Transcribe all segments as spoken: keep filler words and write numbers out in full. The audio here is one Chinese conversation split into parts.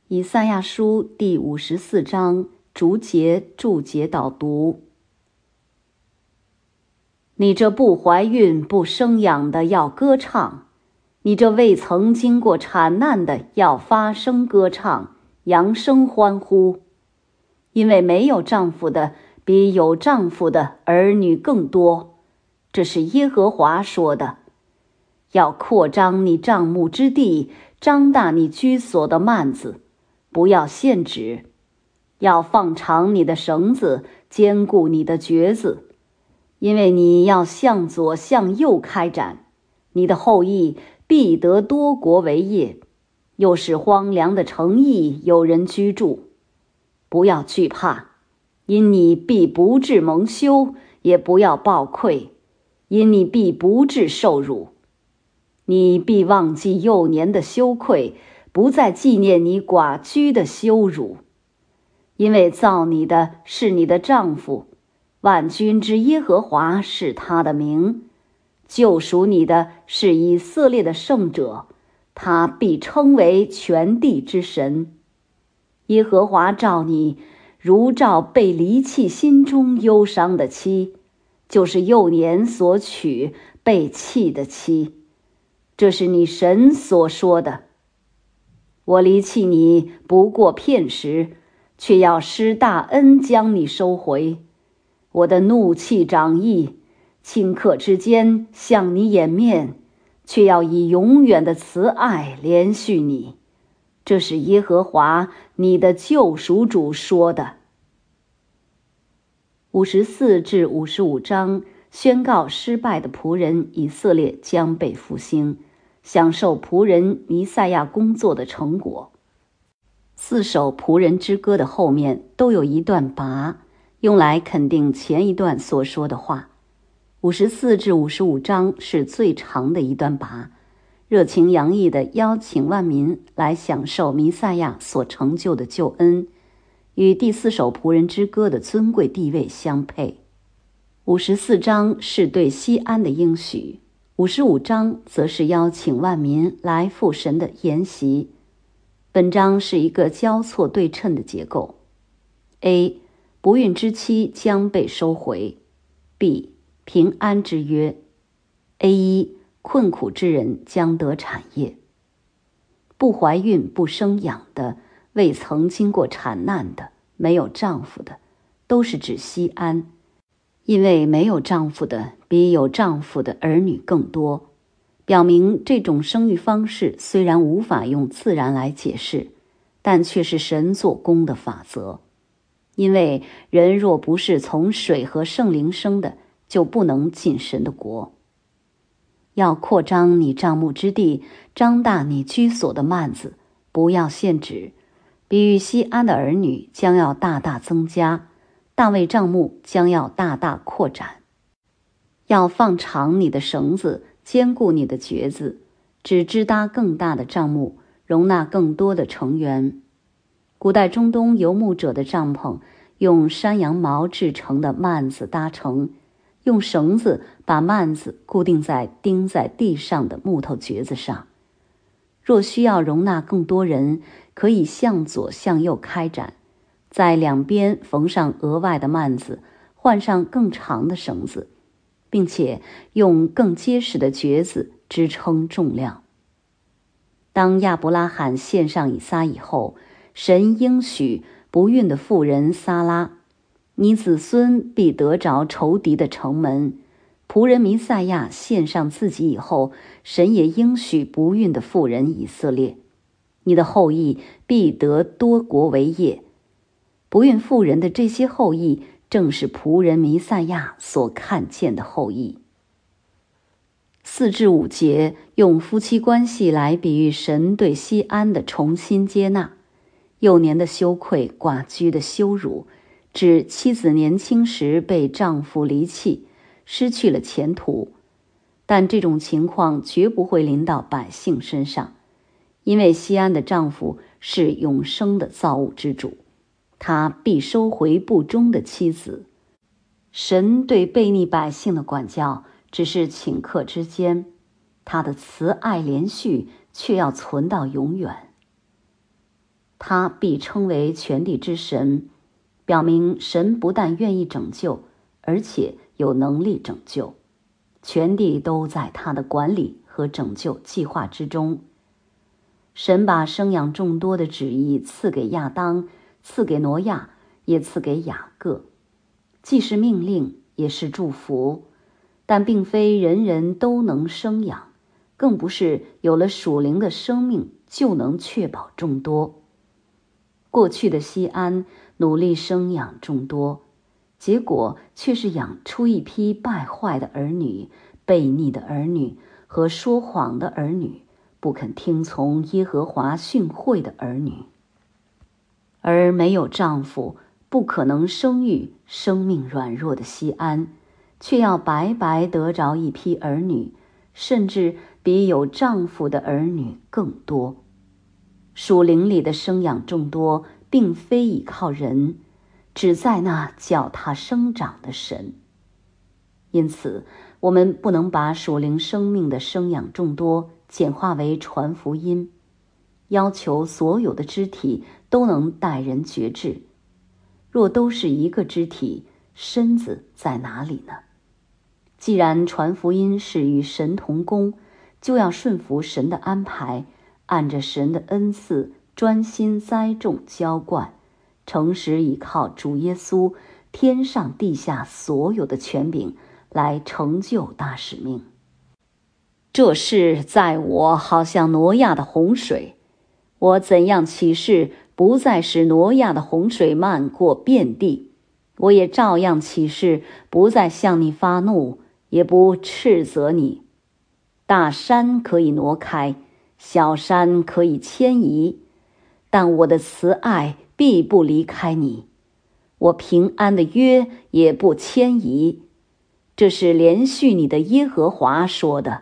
以赛亚书第五十四章逐节注解导读。你这不怀孕不生养的要歌唱，你这未曾经过产难的要发声歌唱，扬声欢呼。因为没有丈夫的比有丈夫的儿女更多，这是耶和华说的。要扩张你帐幕之地，张大你居所的幔子，不要限制。要放长你的绳子，坚固你的橛子，因为你要向左向右开展，你的后裔必得多国为业，又使荒凉的城邑有人居住。不要惧怕，因你必不致蒙羞，也不要抱愧，因你必不致受辱。你必忘记幼年的羞愧，不再纪念你寡居的羞辱。因为造你的是你的丈夫，万军之耶和华是他的名，救赎你的是以色列的圣者，他必称为全地之神。耶和华照你，如照被离弃心中忧伤的妻，就是幼年所娶被弃的妻。这是你神所说的。我离弃你不过片时，却要施大恩将你收回。我的怒气长溢，顷刻之间向你掩面，却要以永远的慈爱连续你。这是耶和华你的救赎主说的。五十四至五十五章宣告失败的仆人以色列将被复兴，享受仆人弥赛亚工作的成果。四首仆人之歌的后面都有一段跋，用来肯定前一段所说的话。五十四至五十五章是最长的一段跋，热情洋溢地邀请万民来享受弥赛亚所成就的救恩，与第四首仆人之歌的尊贵地位相配。五十四章是对西安的应许，五十五章则是邀请万民来赴神的筵席。本章是一个交错对称的结构。 A. 不孕之妻将被收回。 B. 平安之约。 A 一困苦之人将得产业。不怀孕不生养的，未曾经过产难的，没有丈夫的，都是指西安。因为没有丈夫的比有丈夫的儿女更多，表明这种生育方式虽然无法用自然来解释，但却是神做工的法则。因为人若不是从水和圣灵生的，就不能进神的国。要扩张你帐幕之地，张大你居所的幔子，不要限制。比喻西安的儿女将要大大增加，大卫帐幕将要大大扩展。要放长你的绳子，坚固你的橛子，只支搭更大的帐幕，容纳更多的成员。古代中东游牧者的帐篷用山羊毛制成的幔子搭成，用绳子把幔子固定在钉在地上的木头橛子上。若需要容纳更多人，可以向左向右开展，在两边缝上额外的幔子，换上更长的绳子，并且用更结实的橛子支撑重量。当亚伯拉罕献上以撒以后，神应许不孕的妇人撒拉，你子孙必得着仇敌的城门。仆人弥赛亚献上自己以后，神也应许不孕的妇人以色列，你的后裔必得多国为业。不孕妇人的这些后裔，正是仆人弥赛亚所看见的后裔。四至五节用夫妻关系来比喻神对西安的重新接纳。幼年的羞愧，寡居的羞辱，指妻子年轻时被丈夫离弃，失去了前途。但这种情况绝不会临到百姓身上，因为西安的丈夫是永生的造物之主，他必收回不忠的妻子。神对悖逆百姓的管教只是顷刻之间，他的慈爱连续却要存到永远。 他必称为全地之神，表明神不但愿意拯救，而且有能力拯救。全地都在他的管理和拯救计划之中。神把生养众多的旨意赐给亚当，赐给挪亚，也赐给雅各，既是命令，也是祝福，但并非人人都能生养，更不是有了属灵的生命就能确保众多。过去的西安努力生养众多，结果却是养出一批败坏的儿女、悖逆的儿女和说谎的儿女，不肯听从耶和华训诲的儿女。而没有丈夫，不可能生育，生命软弱的西安，却要白白得着一批儿女，甚至比有丈夫的儿女更多。属灵里的生养众多，并非倚靠人，只在那叫他生长的神。因此，我们不能把属灵生命的生养众多简化为传福音，要求所有的肢体都能带人觉志。若都是一个肢体，身子在哪里呢？既然传福音是与神同工，就要顺服神的安排，按着神的恩赐专心栽种浇灌，诚实倚靠主耶稣天上地下所有的权柄，来成就大使命。这事在我好像挪亚的洪水，我怎样起誓不再使挪亚的洪水漫过遍地，我也照样起誓不再向你发怒，也不斥责你。大山可以挪开，小山可以迁移，但我的慈爱必不离开你，我平安的约也不迁移。这是连续你的耶和华说的。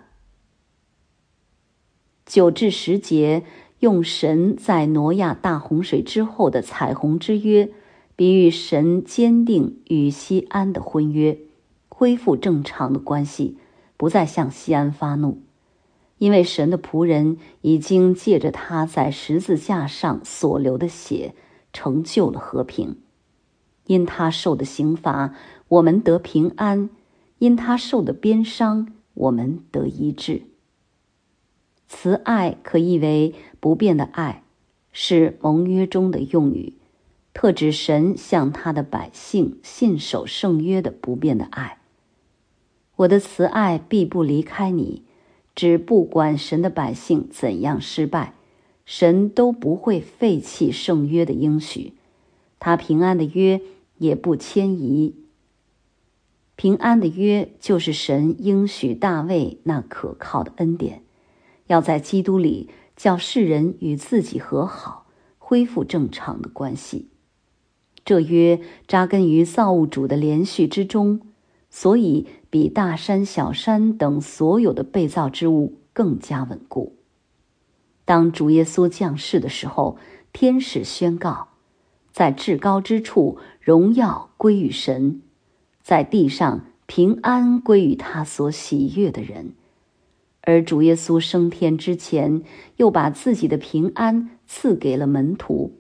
九至十节用神在挪亚大洪水之后的彩虹之约，比喻神坚定与西安的婚约，恢复正常的关系，不再向西安发怒，因为神的仆人已经借着他在十字架上所流的血，成就了和平。因他受的刑罚，我们得平安；因他受的鞭伤，我们得医治。慈爱可译为不变的爱，是盟约中的用语，特指神向他的百姓信守圣约的不变的爱。我的慈爱必不离开你，只不管神的百姓怎样失败，神都不会废弃圣约的应许，他平安的约也不迁移。平安的约就是神应许大卫那可靠的恩典，要在基督里叫世人与自己和好，恢复正常的关系。这约扎根于造物主的连续之中，所以比大山小山等所有的被造之物更加稳固。当主耶稣降世的时候，天使宣告，在至高之处荣耀归于神，在地上平安归于他所喜悦的人。而主耶稣升天之前，又把自己的平安赐给了门徒。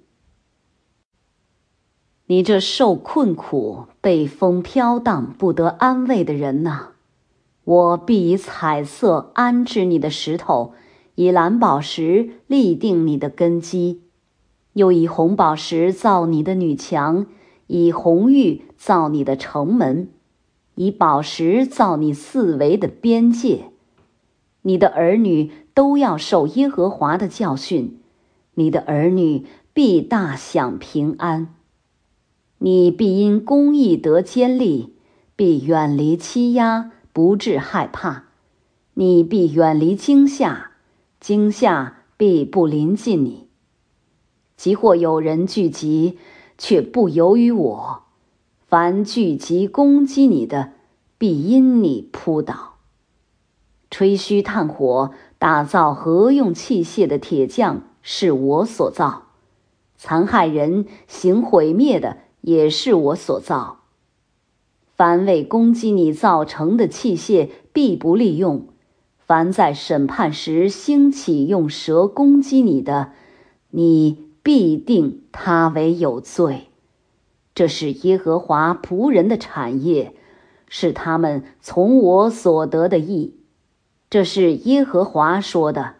你这受困苦、被风飘荡、不得安慰的人哪，我必以彩色安置你的石头，以蓝宝石立定你的根基，又以红宝石造你的女墙，以红玉造你的城门，以宝石造你四围的边界。你的儿女都要受耶和华的教训，你的儿女必大享平安。你必因公义得坚立，必远离欺压，不致害怕。你必远离惊吓，惊吓必不临近你。即或有人聚集，却不由于我，凡聚集攻击你的，必因你扑倒。吹嘘炭火，打造合用器械的铁匠是我所造，残害人、行毁灭的也是我所造。凡为攻击你造成的器械，必不利用；凡在审判时兴起用蛇攻击你的，你必定他为有罪。这是耶和华仆人的产业，是他们从我所得的义。这是耶和华说的。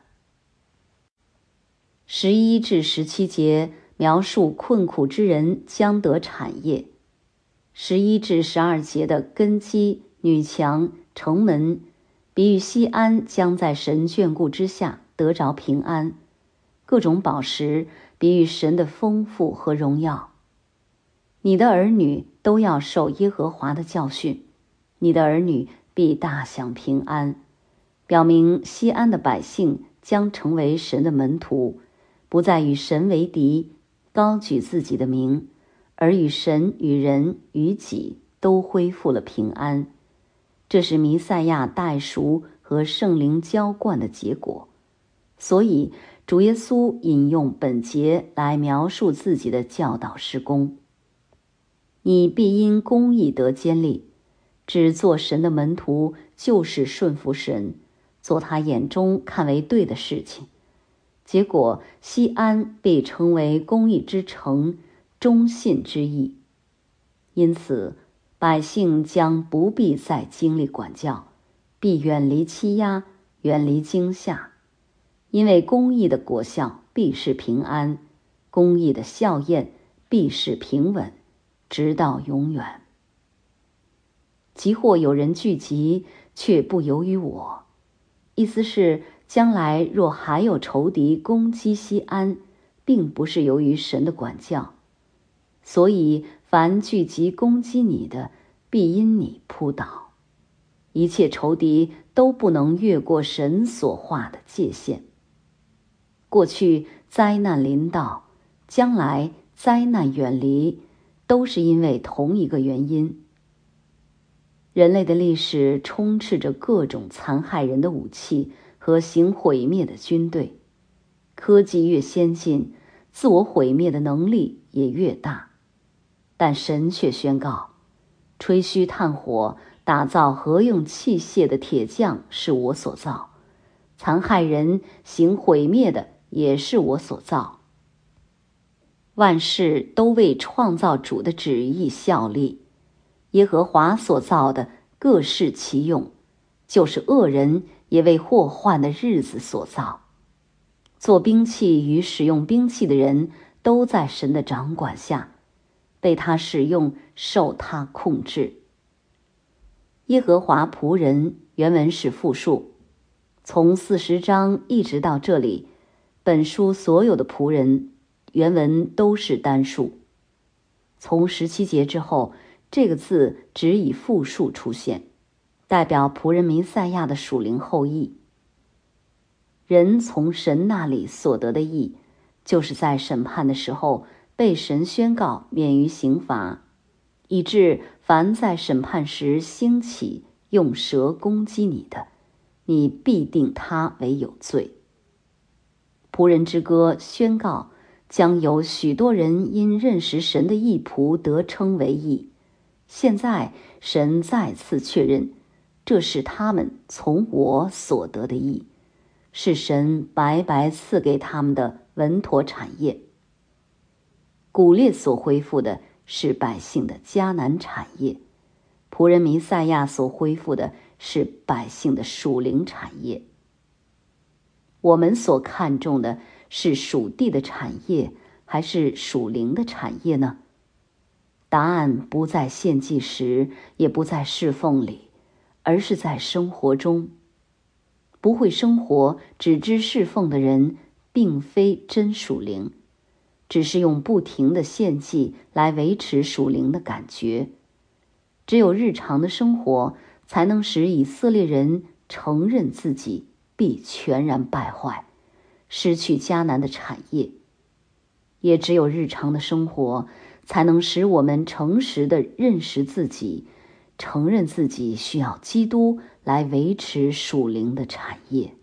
十一至十七节描述困苦之人将得产业。十一至十二节的根基、女墙、城门，比喻西安将在神眷顾之下得着平安。各种宝石，比喻神的丰富和荣耀。你的儿女都要受耶和华的教训，你的儿女必大享平安，表明西安的百姓将成为神的门徒，不再与神为敌，高举自己的名，而与神、与人、与己都恢复了平安。这是弥赛亚代赎和圣灵浇灌的结果。所以主耶稣引用本节来描述自己的教导事工。你必因公义得坚立，只做神的门徒，就是顺服神，做他眼中看为对的事情。结果西安被称为公义之城，忠信之义。因此百姓将不必再经历管教，必远离欺压，远离惊吓，因为公义的果效必是平安，公义的效验必是平稳，直到永远。即或有人聚集，却不由于我。意思是，将来若还有仇敌攻击西安，并不是由于神的管教。所以凡聚集攻击你的，必因你扑倒。一切仇敌都不能越过神所画的界限。过去灾难临到，将来灾难远离，都是因为同一个原因。人类的历史充斥着各种残害人的武器和行毁灭的军队，科技越先进，自我毁灭的能力也越大。但神却宣告，吹嘘炭火打造合用器械的铁匠是我所造，残害人行毁灭的也是我所造。万事都为创造主的旨意效力，耶和华所造的各适其用，就是恶人也为祸患的日子所造。做兵器与使用兵器的人都在神的掌管下，被他使用，受他控制。耶和华仆人原文是复数，从四十章一直到这里，本书所有的仆人原文都是单数。从十七节之后，这个字只以复数出现，代表仆人弥赛亚的属灵后裔。人从神那里所得的义，就是在审判的时候被神宣告免于刑罚，以致凡在审判时兴起用蛇攻击你的，你必定他为有罪。仆人之歌宣告，将有许多人因认识神的义仆得称为义。现在神再次确认，这是他们从我所得的义，是神白白赐给他们的稳妥产业。古列所恢复的是百姓的迦南产业，仆人弥赛亚所恢复的是百姓的属灵产业。我们所看重的是属地的产业，还是属灵的产业呢？答案不在献祭时，也不在侍奉里，而是在生活中。不会生活，只知侍奉的人，并非真属灵，只是用不停的献祭来维持属灵的感觉。只有日常的生活，才能使以色列人承认自己必全然败坏，失去迦南的产业。也只有日常的生活，才能使我们诚实地认识自己，承认自己需要基督来维持属灵的产业。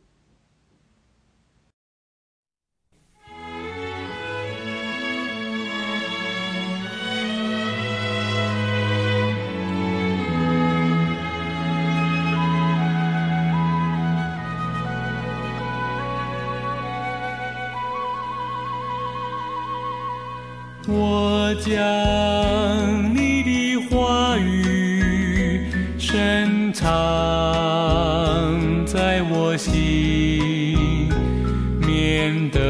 我将你的话语深藏在我心，免得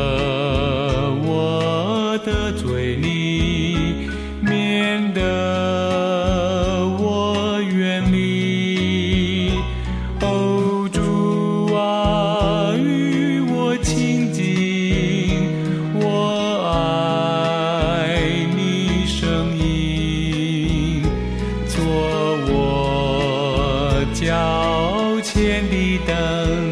我得罪你，免得我远离。哦，主啊，与我亲近，我爱你声音，做我脚前的灯。